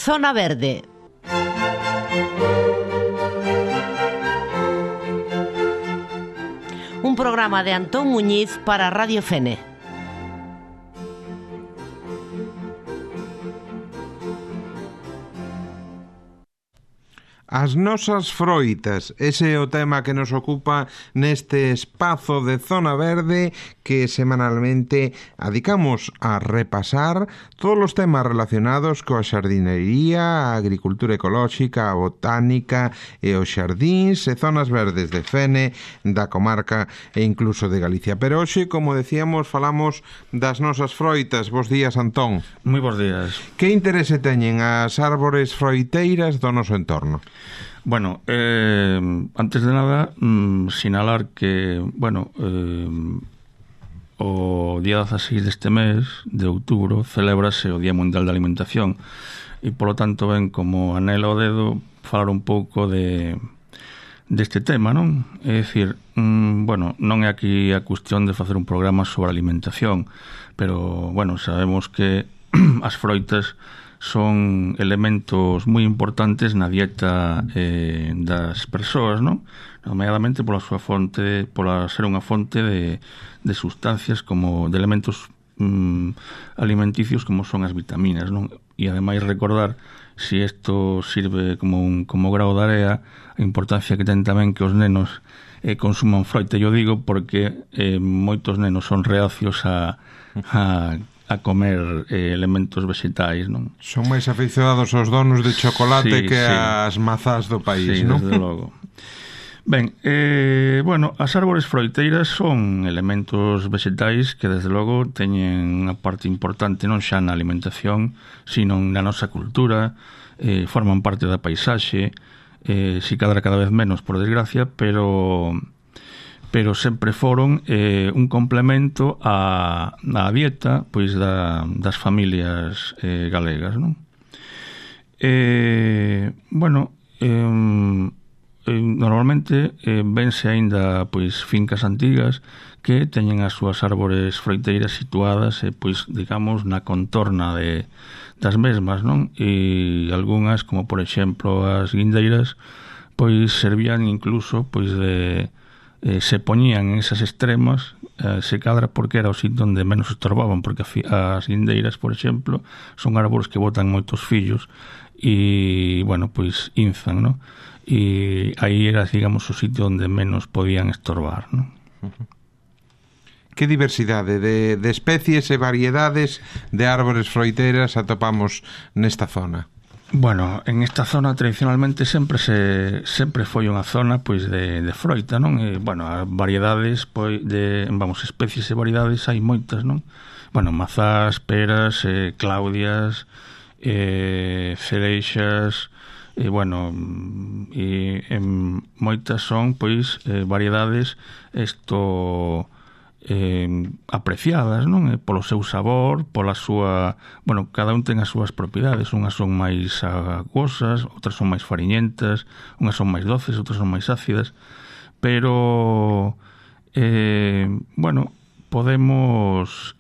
Zona Verde. Un programa de Antón Muñiz para Radio Fene. As nosas froitas, ese é o tema que nos ocupa neste espazo de Zona Verde que semanalmente adicamos a repasar todos os temas relacionados coa xardinería, a agricultura ecolóxica, a botánica e os xardíns e zonas verdes de Fene, da comarca e incluso de Galicia. Pero hoxe, como decíamos, falamos das nosas froitas. Bos días, Antón. Moi bons días. Que interese teñen as árbores froiteiras do noso entorno? Bueno, antes de nada, sinalar que, o día 16 deste mes de outubro celébrase o Día Mundial da Alimentación e, polo tanto, ven como anelo ao dedo falar un pouco deste tema, non? É dicir, non é aquí a cuestión de facer un programa sobre alimentación, pero, sabemos que as froitas son elementos moi importantes na dieta das persoas, non? Nomeadamente pola súa fonte, pola ser unha fonte de sustancias como de elementos alimenticios como son as vitaminas, non? E ademais recordar, se isto sirve como grao de area, a importancia que ten tamén que os nenos consuman froita. Eu digo porque moitos nenos son reacios a comer elementos vegetais, non? Son máis aficionados aos donos de chocolate que as mazás do país, non? Desde logo. Ben, as árbores froiteiras son elementos vegetais que, desde logo, teñen unha parte importante non xa na alimentación, sino na nosa cultura, forman parte da paisaxe, si cadra cada vez menos, por desgracia, pero sempre foron un complemento á dieta pois das familias galegas, non? Normalmente vense aínda pois fincas antigas que teñen as súas árbores froiteiras situadas pois digamos na contorna das mesmas, non? E algunhas, como por exemplo as guindeiras, pois servían incluso pois se poñían en esas extremas, se cadra porque era o sitio onde menos estorbaban, porque as guindeiras, por exemplo, son árbores que botan moitos fillos e, pois inzan, non? E aí era, digamos, o sitio onde menos podían estorbar, non? Que diversidade de especies e variedades de árbores froiteiras atopamos nesta zona? En esta zona tradicionalmente sempre foi unha zona pois de froita, non? As variedades especies e variedades hai moitas, non? Mazás, peras, claudias, cereixas, moitas son pois variedades apreciadas, non? Polo seu sabor, pola súa... cada un ten as súas propiedades. Unhas son máis aguosas, outras son máis fariñentas, unhas son máis doces, outras son máis ácidas, pero podemos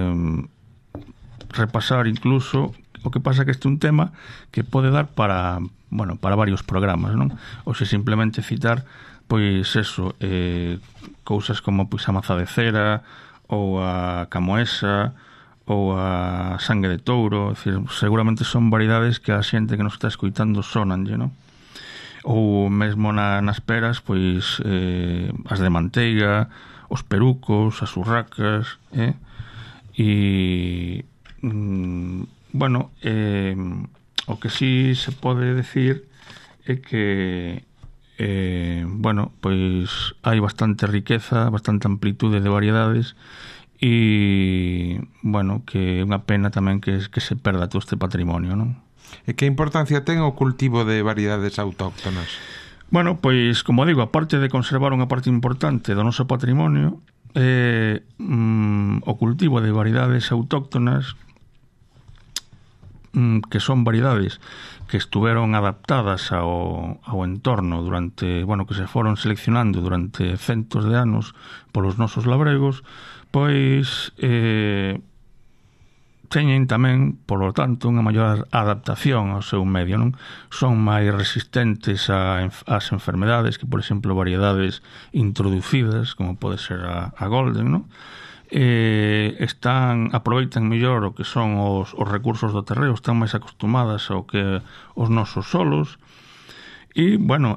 repasar incluso. O que pasa que este é un tema que pode dar para varios programas, non? Ou se simplemente citar pois eso, cousas como pois a maza de cera ou a camoesa ou a sangue de touro, decir, seguramente son variedades que a xente que nos está escoitando sonanlle, non? Ou mesmo nas peras, pois as de manteiga, os perucos, as urracas, o que sí se pode decir é que pois hai bastante riqueza, bastante amplitude de variedades e, que é unha pena tamén que se perda todo este patrimonio, non? E que importancia ten o cultivo de variedades autóctonas? Pois, como digo, aparte de conservar unha parte importante do noso patrimonio, o cultivo de variedades autóctonas que son variedades que estuveron adaptadas ao entorno durante, que se foron seleccionando durante centos de anos polos nosos labregos, pois teñen tamén, polo tanto, unha maior adaptación ao seu medio, non? Son máis resistentes ás enfermedades que, por exemplo, variedades introducidas, como pode ser a Golden, non? Aproveitan mellor o que son os recursos do terreo, están máis acostumadas ao que os nosos solos e, bueno,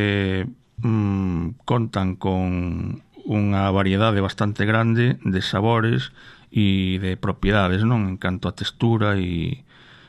contan con unha variedade bastante grande de sabores e de propiedades, non? En canto a textura e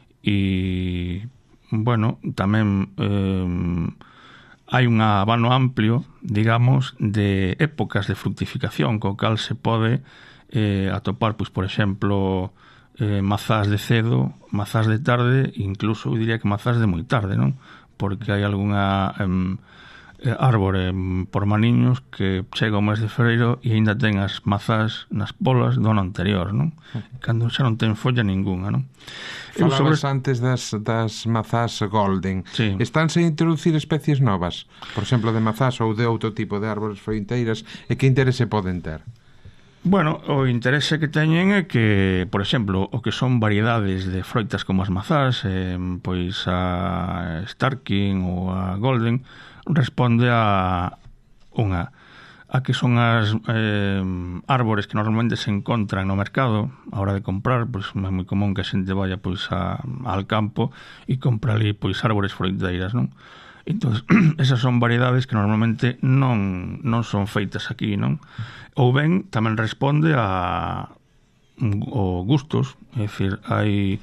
bueno, tamén hai un abano amplio, digamos, de épocas de fructificación, co cal se pode atopar, pois, por exemplo, mazás de cedo, mazás de tarde, incluso eu diría que mazás de moi tarde, non? Porque hai algunha árbore por maniños que chega o mes de febreiro e aínda ten as mazás nas polas do ano anterior, non? Cando xa non ten folla ningunha, non? Falabas antes das mazás Golden. Sí. Estánse a introducir especies novas, por exemplo, de mazás ou de outro tipo de árbores froiteiras, e que interese poden ter? Bueno, o interese que teñen é que, por exemplo, o que son variedades de froitas como as mazás, pois a Starking ou a Golden, responde a que son as árbores que normalmente se encontran no mercado a hora de comprar, pois é moi común que a xente vaya pois al campo e compra ali pois árbores froiteiras, non? Entón, esas son variedades que normalmente non son feitas aquí, non? Ou ben tamén responde a gustos, é dicir, hai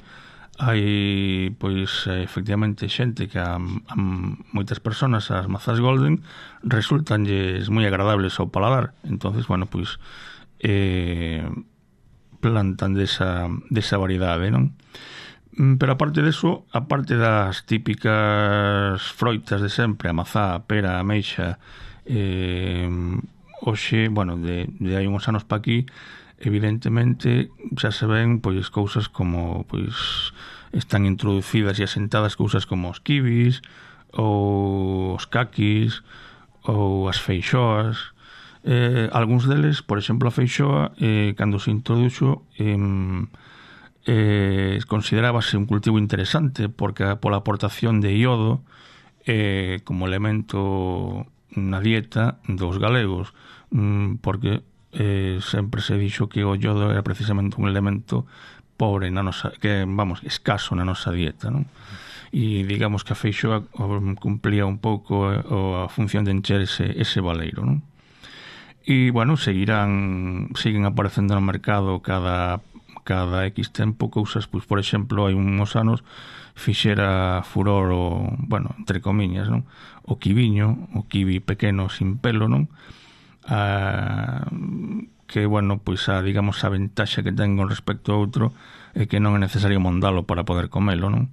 pois efectivamente xente que a moitas persoas as mazás Golden resultanlles moi agradables ao paladar, entonces, bueno, pois plantan desa variedade, non? Pero aparte deso, aparte das típicas froitas de sempre, a mazá, a pera, a ameixa, hoxe, bueno, de hai uns anos pa aquí, evidentemente xa se ven pois cousas como pois están introducidas e asentadas cousas como os kibis ou os kakis ou as feixoas. Algúns deles, por exemplo, a feixoa, cando se introduxo, considerábase un cultivo interesante porque pola aportación de iodo como elemento na dieta dos galegos, porque sempre se dixo que o iodo era precisamente un elemento pobre na nosa, escaso na nosa dieta, non? E digamos que a feixoa cumplía un pouco a función de encher ese baleiro, non? E, bueno, siguen aparecendo no mercado cada X tempo cousas, pois, por exemplo, hai uns anos fixera furor entre comiñas, non? O kibiño, o kibi pequeno sin pelo, non? Que, bueno, pois digamos a ventaxa que ten con respecto a outro é que non é necesario mondalo para poder comelo, non?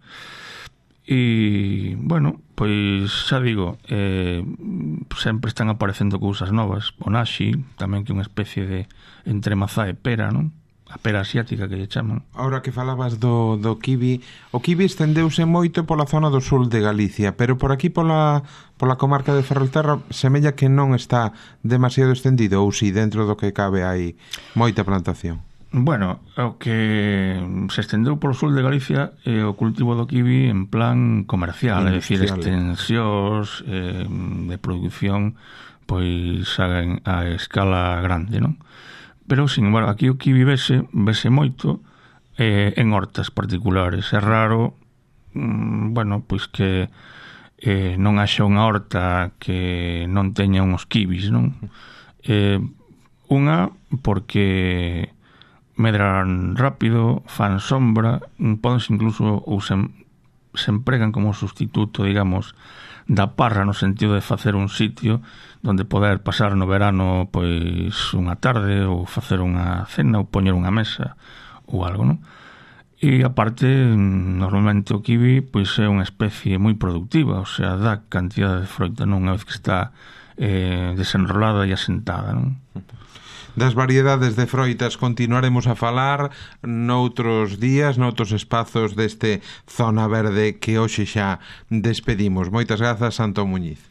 E, bueno, pois xa digo, sempre están aparecendo cousas novas. O nashi, tamén, que é unha especie de entre mazá e pera, non? A pera asiática que lle chaman. Ahora que falabas do kiwi, o kiwi estendeuse moito pola zona do sul de Galicia, pero por aquí pola comarca de Ferrolterra semella que non está demasiado estendido, ou si dentro do que cabe hai moita plantación. Bueno, o que se estendeu polo sul de Galicia é o cultivo do kiwi en plan comercial, é dicir, extensións de produción pois a escala grande, non? Pero, sin embargo, aquí o kiwi vese moito en hortas particulares. É raro, bueno, pois que non haxa unha horta que non teña uns kiwis, non? Unha, porque medran rápido, fan sombra, podense incluso ou se empregan como sustituto, digamos, da parra, no sentido de facer un sitio donde poder pasar no verano pois unha tarde ou facer unha cena ou poñer unha mesa ou algo, non? E aparte, normalmente o kiwi pois é unha especie moi productiva, o sea, dá cantidad de froita unha vez que está desenrolada e asentada, non? Das variedades de froitas continuaremos a falar noutros días, noutros espazos deste Zona Verde que hoxe xa despedimos. Moitas grazas, Antón Muñiz.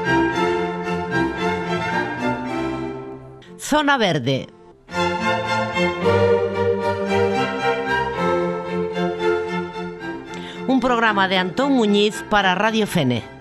Zona Verde. un programa de Antón Muñiz para Radio Fene.